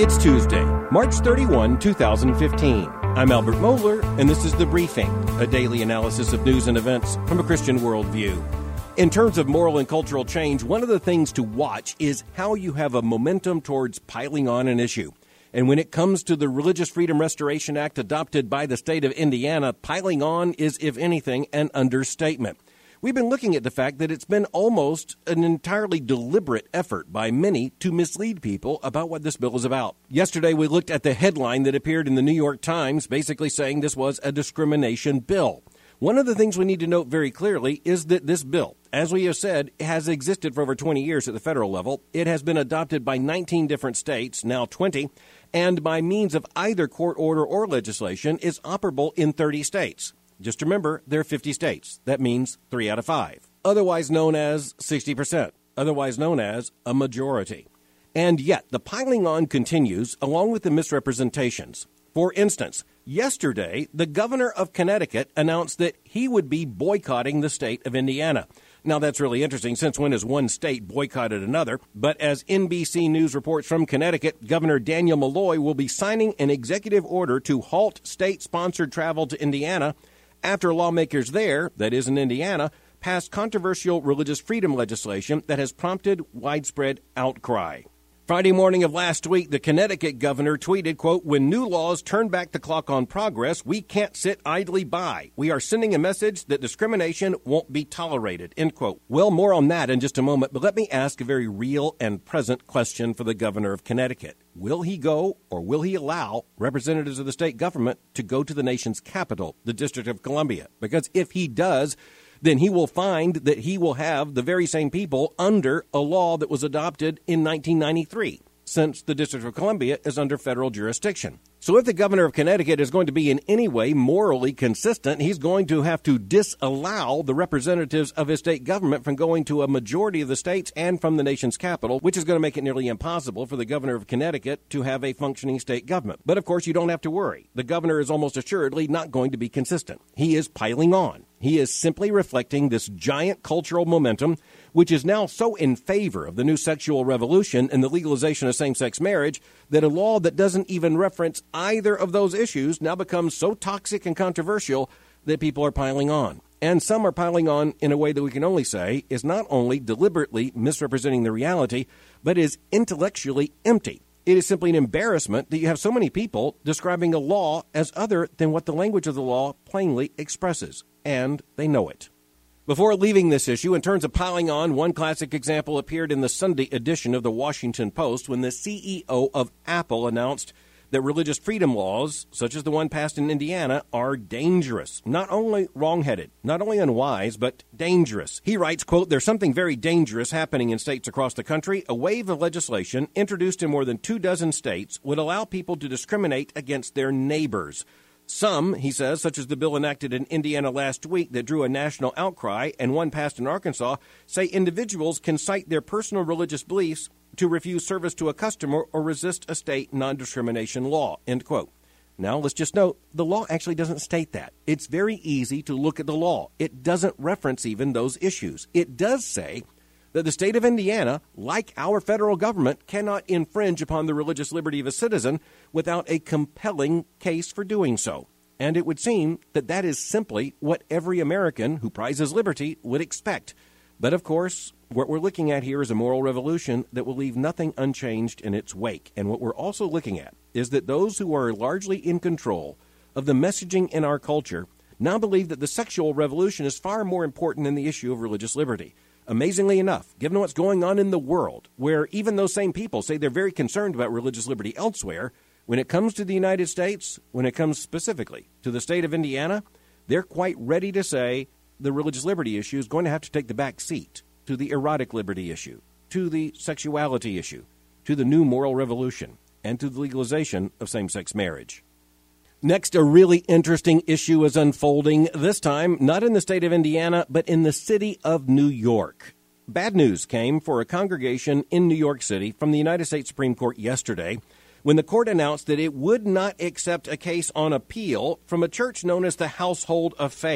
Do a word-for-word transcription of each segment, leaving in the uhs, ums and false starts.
It's Tuesday, March thirty-first, two thousand fifteen. I'm Albert Mohler, and this is The Briefing, a daily analysis of news and events from a Christian worldview. In terms of moral and cultural change, one of the things to watch is how you have a momentum towards piling on an issue. And when it comes to the Religious Freedom Restoration Act adopted by the state of Indiana, piling on is, if anything, an understatement. We've been looking at the fact that it's been almost an entirely deliberate effort by many to mislead people about what this bill is about. Yesterday, we looked at the headline that appeared in the New York Times, basically saying this was a discrimination bill. One of the things we need to note very clearly is that this bill, as we have said, has existed for over twenty years at the federal level. It has been adopted by nineteen different states, now twenty, and by means of either court order or legislation is operable in thirty states. Just remember, there are fifty states. That means three out of five, otherwise known as sixty percent, otherwise known as a majority. And yet, the piling on continues along with the misrepresentations. For instance, yesterday, the governor of Connecticut announced that he would be boycotting the state of Indiana. Now, that's really interesting, since when has one state boycotted another? But as N B C News reports from Connecticut, Governor Daniel Malloy will be signing an executive order to halt state-sponsored travel to Indiana after lawmakers there, that is in Indiana, passed controversial religious freedom legislation that has prompted widespread outcry. Friday morning of last week, the Connecticut governor tweeted, quote, "When new laws turn back the clock on progress, we can't sit idly by. We are sending a message that discrimination won't be tolerated," end quote. Well, more on that in just a moment, but let me ask a very real and present question for the governor of Connecticut. Will he go, or will he allow representatives of the state government to go to the nation's capital, the District of Columbia? Because if he does, then he will find that he will have the very same people under a law that was adopted in nineteen ninety-three, since the District of Columbia is under federal jurisdiction. So if the governor of Connecticut is going to be in any way morally consistent, he's going to have to disallow the representatives of his state government from going to a majority of the states and from the nation's capital, which is going to make it nearly impossible for the governor of Connecticut to have a functioning state government. But of course, you don't have to worry. The governor is almost assuredly not going to be consistent. He is piling on. He is simply reflecting this giant cultural momentum, which is now so in favor of the new sexual revolution and the legalization of same-sex marriage that a law that doesn't even reference either of those issues now becomes so toxic and controversial that people are piling on. And some are piling on in a way that we can only say is not only deliberately misrepresenting the reality, but is intellectually empty. It is simply an embarrassment that you have so many people describing a law as other than what the language of the law plainly expresses, and they know it. Before leaving this issue, in terms of piling on, one classic example appeared in the Sunday edition of the Washington Post when the C E O of Apple announced that religious freedom laws, such as the one passed in Indiana, are dangerous. Not only wrong-headed, not only unwise, but dangerous. He writes, quote, "There's something very dangerous happening in states across the country. A wave of legislation introduced in more than two dozen states would allow people to discriminate against their neighbors. Some," he says, such as the bill enacted in Indiana last week that drew a national outcry and one passed in Arkansas, say individuals can cite their personal religious beliefs to refuse service to a customer or resist a state non-discrimination law, end quote. Now, let's just note, the law actually doesn't state that. It's very easy to look at the law. It doesn't reference even those issues. It does say that the state of Indiana, like our federal government, cannot infringe upon the religious liberty of a citizen without a compelling case for doing so. And it would seem that that is simply what every American who prizes liberty would expect. But of course, what we're looking at here is a moral revolution that will leave nothing unchanged in its wake. And what we're also looking at is that those who are largely in control of the messaging in our culture now believe that the sexual revolution is far more important than the issue of religious liberty. Amazingly enough, given what's going on in the world, where even those same people say they're very concerned about religious liberty elsewhere, when it comes to the United States, when it comes specifically to the state of Indiana, they're quite ready to say the religious liberty issue is going to have to take the back seat to the erotic liberty issue, to the sexuality issue, to the new moral revolution, and to the legalization of same-sex marriage. Next, a really interesting issue is unfolding, this time not in the state of Indiana, but in the city of New York. Bad news came for a congregation in New York City from the United States Supreme Court yesterday when the court announced that it would not accept a case on appeal from a church known as the Household of Faith.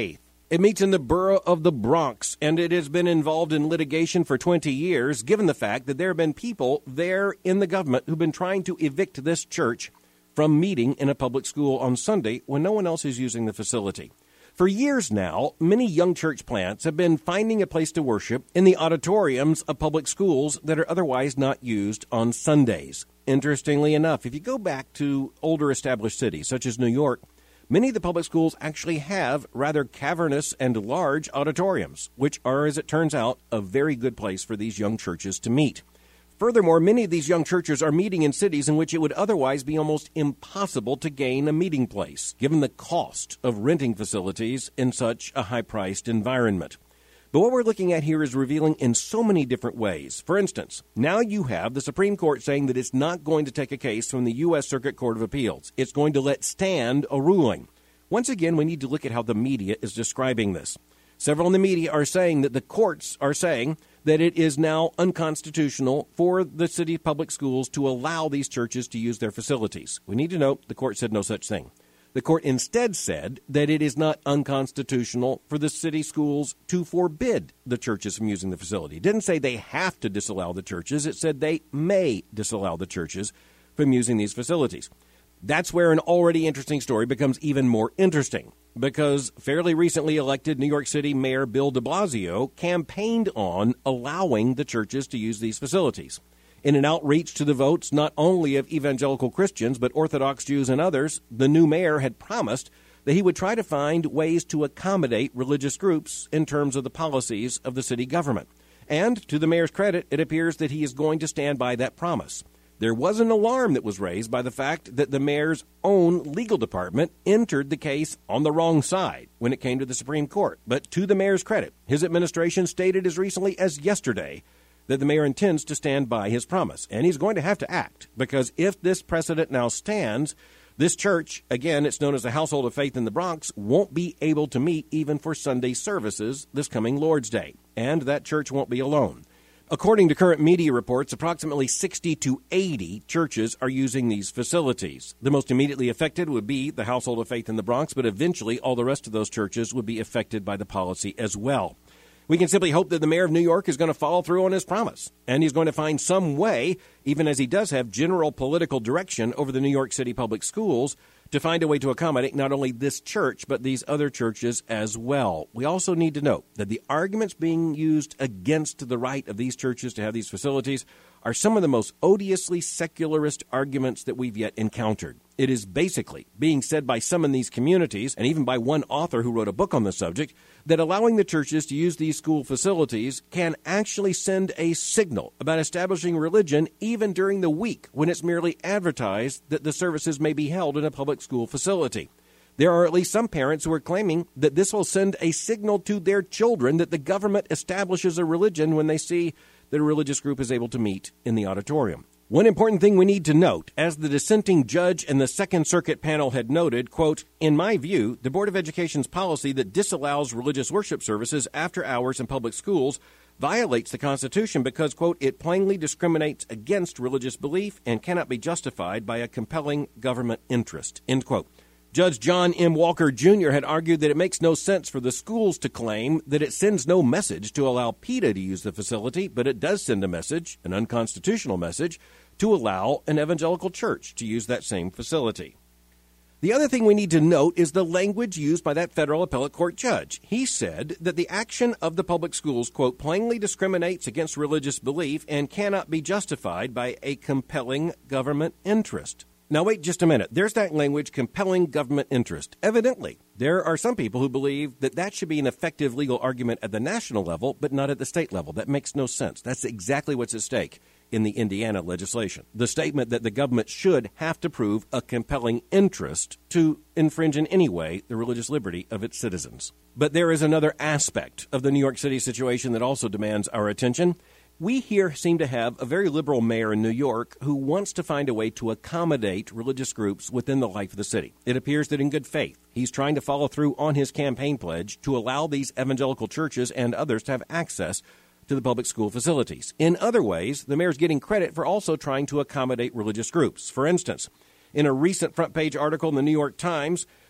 It meets in the borough of the Bronx, and it has been involved in litigation for twenty years, given the fact that there have been people there in the government who've been trying to evict this church from meeting in a public school on Sunday when no one else is using the facility. For years now, many young church plants have been finding a place to worship in the auditoriums of public schools that are otherwise not used on Sundays. Interestingly enough, if you go back to older established cities, such as New York, many of the public schools actually have rather cavernous and large auditoriums, which are, as it turns out, a very good place for these young churches to meet. Furthermore, many of these young churches are meeting in cities in which it would otherwise be almost impossible to gain a meeting place, given the cost of renting facilities in such a high-priced environment. But what we're looking at here is revealing in so many different ways. For instance, now you have the Supreme Court saying that it's not going to take a case from the U S Circuit Court of Appeals. It's going to let stand a ruling. Once again, we need to look at how the media is describing this. Several in the media are saying that the courts are saying that it is now unconstitutional for the city public schools to allow these churches to use their facilities. We need to note the court said no such thing. The court instead said that it is not unconstitutional for the city schools to forbid the churches from using the facility. It didn't say they have to disallow the churches. It said they may disallow the churches from using these facilities. That's where an already interesting story becomes even more interesting, because fairly recently elected New York City Mayor Bill de Blasio campaigned on allowing the churches to use these facilities. In an outreach to the votes not only of evangelical Christians, but Orthodox Jews and others, the new mayor had promised that he would try to find ways to accommodate religious groups in terms of the policies of the city government. And to the mayor's credit, it appears that he is going to stand by that promise. There was an alarm that was raised by the fact that the mayor's own legal department entered the case on the wrong side when it came to the Supreme Court. But to the mayor's credit, his administration stated as recently as yesterday that the mayor intends to stand by his promise. And he's going to have to act, because if this precedent now stands, this church, again, it's known as the Household of Faith in the Bronx, won't be able to meet even for Sunday services this coming Lord's Day. And that church won't be alone. According to current media reports, approximately sixty to eighty churches are using these facilities. The most immediately affected would be the Household of Faith in the Bronx, but eventually all the rest of those churches would be affected by the policy as well. We can simply hope that the mayor of New York is going to follow through on his promise, and he's going to find some way, even as he does have general political direction over the New York City public schools, to find a way to accommodate not only this church, but these other churches as well. We also need to note that the arguments being used against the right of these churches to have these facilities are some of the most odiously secularist arguments that we've yet encountered. It is basically being said by some in these communities, and even by one author who wrote a book on the subject, that allowing the churches to use these school facilities can actually send a signal about establishing religion even during the week when it's merely advertised that the services may be held in a public school facility. There are at least some parents who are claiming that this will send a signal to their children that the government establishes a religion when they see that a religious group is able to meet in the auditorium. One important thing we need to note, as the dissenting judge in the Second Circuit panel had noted, quote, "In my view, the Board of Education's policy that disallows religious worship services after hours in public schools violates the Constitution because, quote, it plainly discriminates against religious belief and cannot be justified by a compelling government interest," end quote. Judge John M. Walker Junior had argued that it makes no sense for the schools to claim that it sends no message to allow PETA to use the facility, but it does send a message, an unconstitutional message, to allow an evangelical church to use that same facility. The other thing we need to note is the language used by that federal appellate court judge. He said that the action of the public schools, quote, plainly discriminates against religious belief and cannot be justified by a compelling government interest. Now, wait just a minute. There's that language, compelling government interest. Evidently, there are some people who believe that that should be an effective legal argument at the national level, but not at the state level. That makes no sense. That's exactly what's at stake in the Indiana legislation. The statement that the government should have to prove a compelling interest to infringe in any way the religious liberty of its citizens. But there is another aspect of the New York City situation that also demands our attention. We here seem to have a very liberal mayor in New York who wants to find a way to accommodate religious groups within the life of the city. It appears that in good faith, he's trying to follow through on his campaign pledge to allow these evangelical churches and others to have access to the public school facilities. In other ways, the mayor's getting credit for also trying to accommodate religious groups. For instance, in a recent front-page article in the New York Times,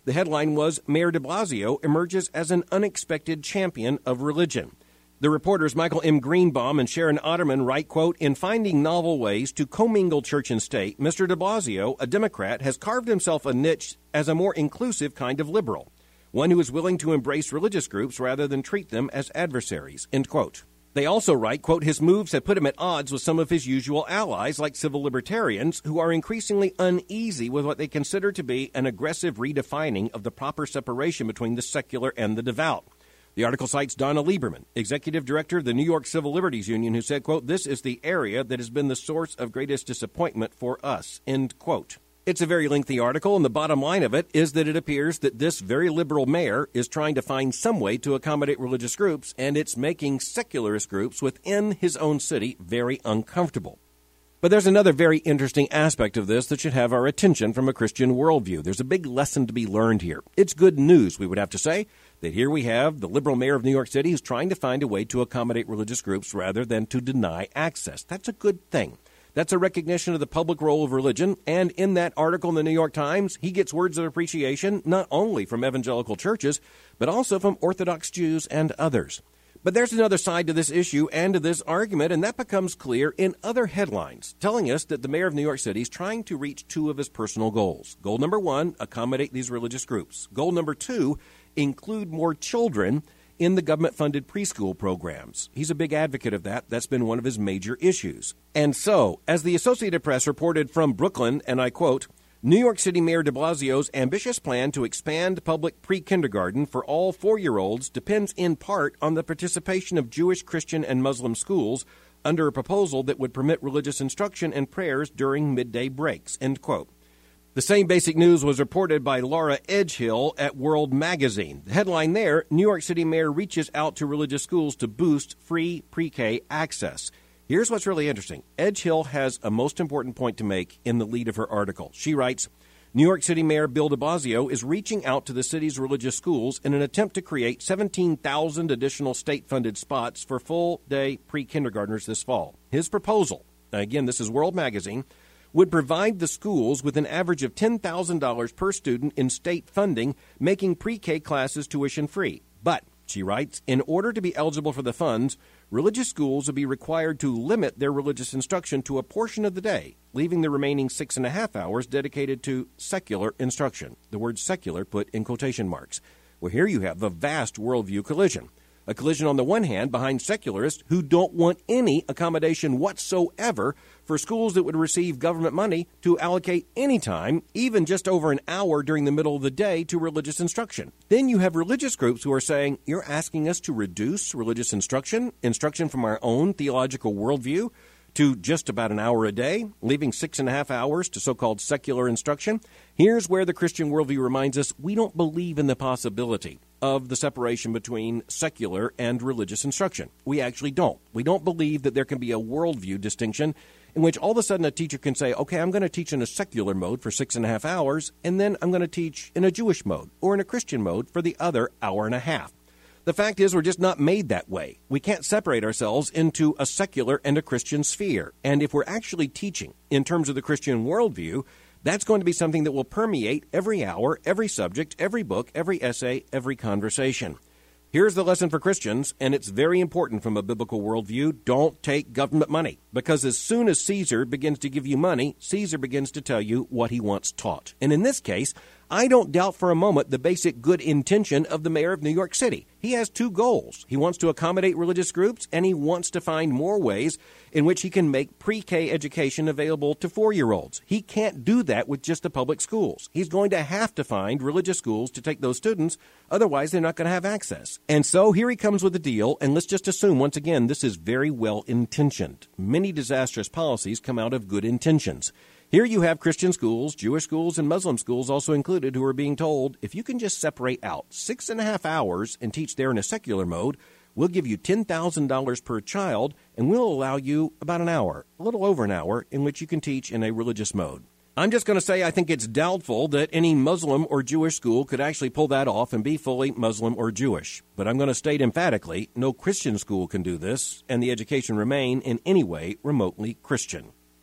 The headline was, Mayor de Blasio emerges as an unexpected champion of religion. The reporters Michael M. Greenbaum and Sharon Otterman write, quote, in finding novel ways to commingle church and state, Mister de Blasio, a Democrat, has carved himself a niche as a more inclusive kind of liberal, one who is willing to embrace religious groups rather than treat them as adversaries, end quote. They also write, quote, his moves have put him at odds with some of his usual allies, like civil libertarians, who are increasingly uneasy with what they consider to be an aggressive redefining of the proper separation between the secular and the devout. The article cites Donna Lieberman, executive director of the New York Civil Liberties Union, who said, quote, this is the area that has been the source of greatest disappointment for us, end quote. It's a very lengthy article, and the bottom line of it is that it appears that this very liberal mayor is trying to find some way to accommodate religious groups, and it's making secularist groups within his own city very uncomfortable. But there's another very interesting aspect of this that should have our attention from a Christian worldview. There's a big lesson to be learned here. It's good news, we would have to say, that here we have the liberal mayor of New York City who's trying to find a way to accommodate religious groups rather than to deny access. That's a good thing. That's a recognition of the public role of religion, and in that article in the New York Times, he gets words of appreciation not only from evangelical churches, but also from Orthodox Jews and others. But there's another side to this issue and to this argument, and that becomes clear in other headlines, telling us that the mayor of New York City is trying to reach two of his personal goals. Goal number one, accommodate these religious groups. Goal number two, include more children in the government-funded preschool programs. He's a big advocate of that. That's been one of his major issues. And so, as the Associated Press reported from Brooklyn, and I quote, New York City Mayor de Blasio's ambitious plan to expand public pre-kindergarten for all four-year-olds depends in part on the participation of Jewish, Christian, and Muslim schools under a proposal that would permit religious instruction and prayers during midday breaks, end quote. The same basic news was reported by Laura Edgehill at World Magazine. The headline there, New York City Mayor reaches out to religious schools to boost free pre-K access. Here's what's really interesting. Edgehill has a most important point to make in the lead of her article. She writes, New York City Mayor Bill de Blasio is reaching out to the city's religious schools in an attempt to create seventeen thousand additional state-funded spots for full-day pre-kindergartners this fall. His proposal, again, this is World Magazine, would provide the schools with an average of ten thousand dollars per student in state funding, making pre-K classes tuition-free. But, she writes, in order to be eligible for the funds, religious schools would be required to limit their religious instruction to a portion of the day, leaving the remaining six and a half hours dedicated to secular instruction. The word secular put in quotation marks. Well, here you have a vast worldview collision. A collision on the one hand behind secularists who don't want any accommodation whatsoever for schools that would receive government money to allocate any time, even just over an hour during the middle of the day, to religious instruction. Then you have religious groups who are saying, you're asking us to reduce religious instruction, instruction from our own theological worldview, to just about an hour a day, leaving six and a half hours to so-called secular instruction. Here's where the Christian worldview reminds us we don't believe in the possibility of the separation between secular and religious instruction. We actually don't. We don't believe that there can be a worldview distinction in which all of a sudden a teacher can say, okay, I'm going to teach in a secular mode for six and a half hours, and then I'm going to teach in a Jewish mode or in a Christian mode for the other hour and a half. The fact is, we're just not made that way. We can't separate ourselves into a secular and a Christian sphere. And if we're actually teaching in terms of the Christian worldview, that's going to be something that will permeate every hour, every subject, every book, every essay, every conversation. Here's the lesson for Christians, and it's very important from a biblical worldview. Don't take government money, because as soon as Caesar begins to give you money, Caesar begins to tell you what he wants taught. And in this case, I don't doubt for a moment the basic good intention of the mayor of New York City. He has two goals. He wants to accommodate religious groups, and he wants to find more ways in which he can make pre-K education available to four-year-olds. He can't do that with just the public schools. He's going to have to find religious schools to take those students, otherwise they're not going to have access. And so here he comes with a deal, and let's just assume, once again, this is very well-intentioned. Many disastrous policies come out of good intentions. Here you have Christian schools, Jewish schools, and Muslim schools also included who are being told, if you can just separate out six and a half hours and teach there in a secular mode, we'll give you ten thousand dollars per child, and we'll allow you about an hour, a little over an hour, in which you can teach in a religious mode. I'm just going to say I think it's doubtful that any Muslim or Jewish school could actually pull that off and be fully Muslim or Jewish. But I'm going to state emphatically, no Christian school can do this, and the education remain in any way remotely Christian.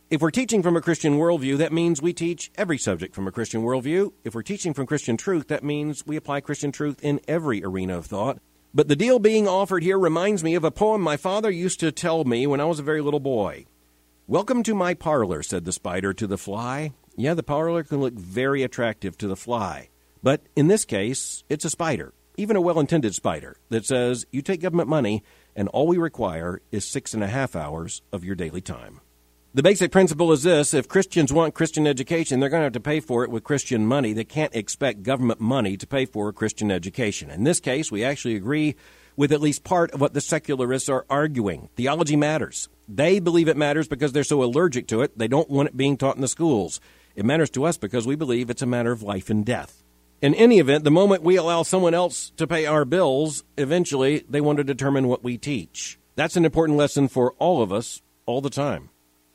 If we're teaching from a Christian worldview, that means we teach every subject from a Christian worldview. If we're teaching from Christian truth, that means we apply Christian truth in every arena of thought. But the deal being offered here reminds me of a poem my father used to tell me when I was a very little boy. "Welcome to my parlor," said the spider to the fly. Yeah, the parlor can look very attractive to the fly. But in this case, it's a spider, even a well-intended spider, that says, you take government money, and all we require is six and a half hours of your daily time. The basic principle is this: if Christians want Christian education, they're going to have to pay for it with Christian money. They can't expect government money to pay for a Christian education. In this case, we actually agree with at least part of what the secularists are arguing. Theology matters. They believe it matters because they're so allergic to it, they don't want it being taught in the schools. It matters to us because we believe it's a matter of life and death. In any event, the moment we allow someone else to pay our bills, eventually they want to determine what we teach. That's an important lesson for all of us all the time.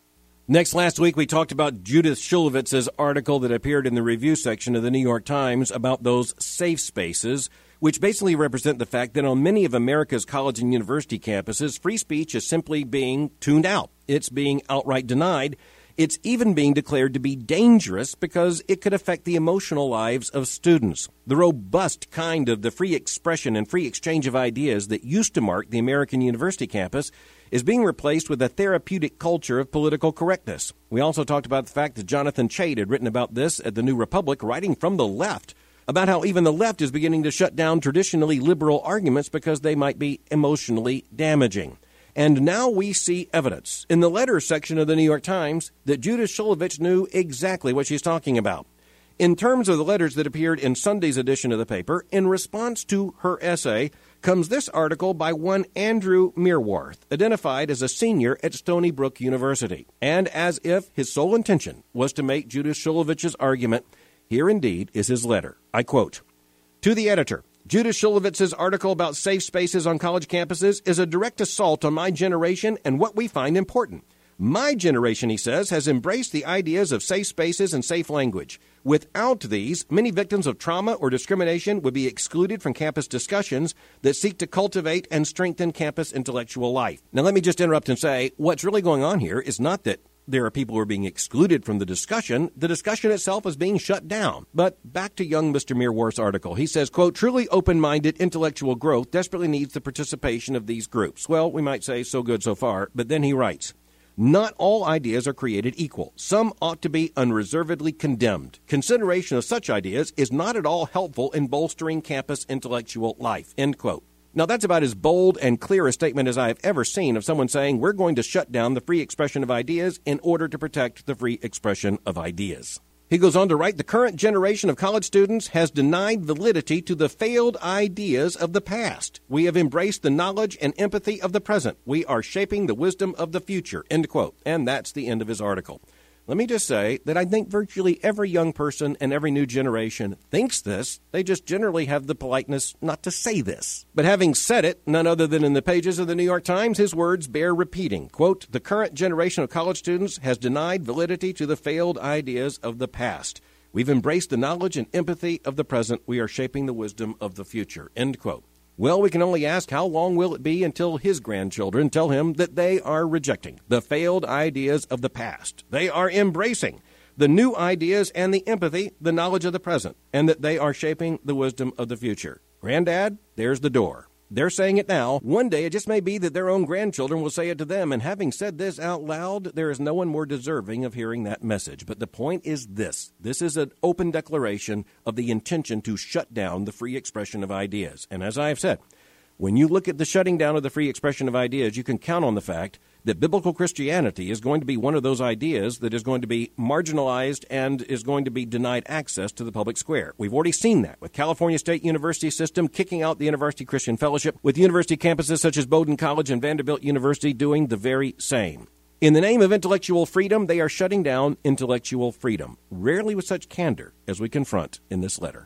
Next, last week we talked about Judith Shuliewitz's article that appeared in the review section of the New York Times about those safe spaces, which basically represent the fact that on many of America's college and university campuses, free speech is simply being tuned out. It's being outright denied. It's even being declared to be dangerous because it could affect the emotional lives of students. The robust kind of the free expression and free exchange of ideas that used to mark the American university campus is being replaced with a therapeutic culture of political correctness. We also talked about the fact that Jonathan Chait had written about this at the New Republic, writing from the left, about how even the left is beginning to shut down traditionally liberal arguments because they might be emotionally damaging. And now we see evidence in the letters section of the New York Times that Judith Shuliewicz knew exactly what she's talking about. In terms of the letters that appeared in Sunday's edition of the paper, in response to her essay, comes this article by one Andrew Meerwarth, identified as a senior at Stony Brook University. And as if his sole intention was to make Judith Shuliewicz's argument, here indeed is his letter. I quote, "To the editor, Judith Shuliewicz's article about safe spaces on college campuses is a direct assault on my generation and what we find important. My generation," he says, "has embraced the ideas of safe spaces and safe language. Without these, many victims of trauma or discrimination would be excluded from campus discussions that seek to cultivate and strengthen campus intellectual life." Now, let me just interrupt and say, what's really going on here is not that there are people who are being excluded from the discussion. The discussion itself is being shut down. But back to young Mister Meerwarth's article. He says, quote, "Truly open-minded intellectual growth desperately needs the participation of these groups." Well, we might say so good so far, but then he writes, "Not all ideas are created equal. Some ought to be unreservedly condemned. Consideration of such ideas is not at all helpful in bolstering campus intellectual life." End quote. Now, that's about as bold and clear a statement as I have ever seen of someone saying we're going to shut down the free expression of ideas in order to protect the free expression of ideas. He goes on to write, "The current generation of college students has denied validity to the failed ideas of the past. We have embraced the knowledge and empathy of the present. We are shaping the wisdom of the future." End quote. And that's the end of his article. Let me just say that I think virtually every young person and every new generation thinks this. They just generally have the politeness not to say this. But having said it, none other than in the pages of the New York Times, his words bear repeating. Quote, "The current generation of college students has denied validity to the failed ideas of the past. We've embraced the knowledge and empathy of the present. We are shaping the wisdom of the future." End quote. Well, we can only ask how long will it be until his grandchildren tell him that they are rejecting the failed ideas of the past. They are embracing the new ideas and the empathy, the knowledge of the present, and that they are shaping the wisdom of the future. Granddad, there's the door. They're saying it now. One day it just may be that their own grandchildren will say it to them. And having said this out loud, there is no one more deserving of hearing that message. But the point is this. This is an open declaration of the intention to shut down the free expression of ideas. And as I have said, when you look at the shutting down of the free expression of ideas, you can count on the fact that biblical Christianity is going to be one of those ideas that is going to be marginalized and is going to be denied access to the public square. We've already seen that with California State University system kicking out the University Christian Fellowship, with university campuses such as Bowdoin College and Vanderbilt University doing the very same. In the name of intellectual freedom, they are shutting down intellectual freedom, rarely with such candor as we confront in this letter.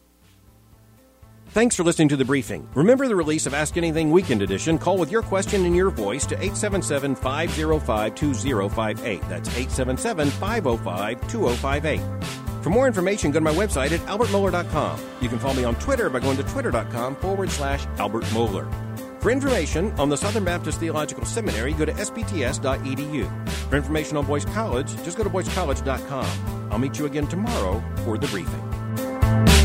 Thanks for listening to The Briefing. Remember the release of Ask Anything Weekend Edition. Call with your question in your voice to eight seven seven, five oh five, two oh five eight. That's eight seven seven, five oh five, two oh five eight. For more information, go to my website at albert mohler dot com. You can follow me on Twitter by going to twitter.com forward slash Albert Mohler. For information on the Southern Baptist Theological Seminary, go to s b t s dot e d u. For information on Boyce College, just go to boyce college dot com. I'll meet you again tomorrow for the briefing.